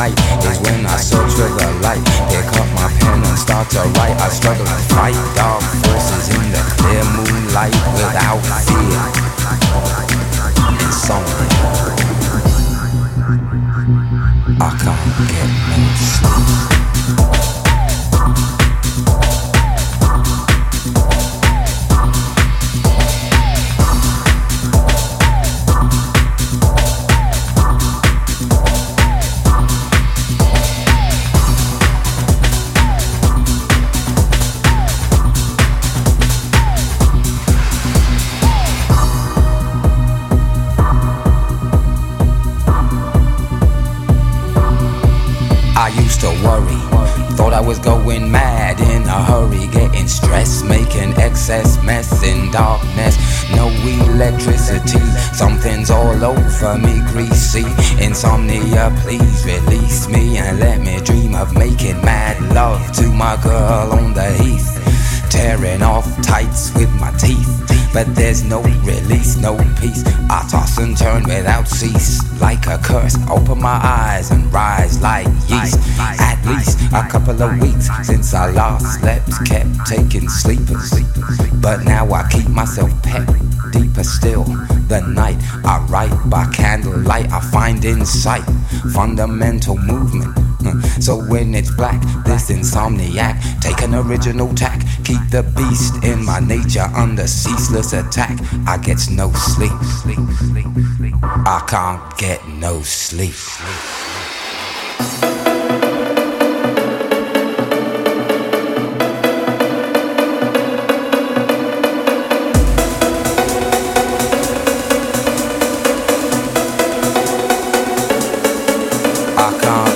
night is when I search for the light. Pick up my pen and start to write. I struggle to fight dark forces in the clear moonlight without fear. Insomnia. I can't get no sleep. I used to worry, thought I was going mad in a hurry, getting stressed, making excess mess in darkness. No electricity, something's all over me, greasy. Insomnia, please release me and let me dream of making mad love to my girl on the heath. Tearing off tights with my teeth, but there's no release, no peace. I toss and turn without cease, like a curse. Open my eyes and rise like yeast. At least a couple of weeks since I last slept, kept taking sleepers, but now I keep myself pet. Deeper still, the night I write by candlelight. I find insight, fundamental movement. So when it's black, this insomniac, take an original tack. Keep the beast in my nature under ceaseless attack. I get no sleep. I can't get no sleep. I can't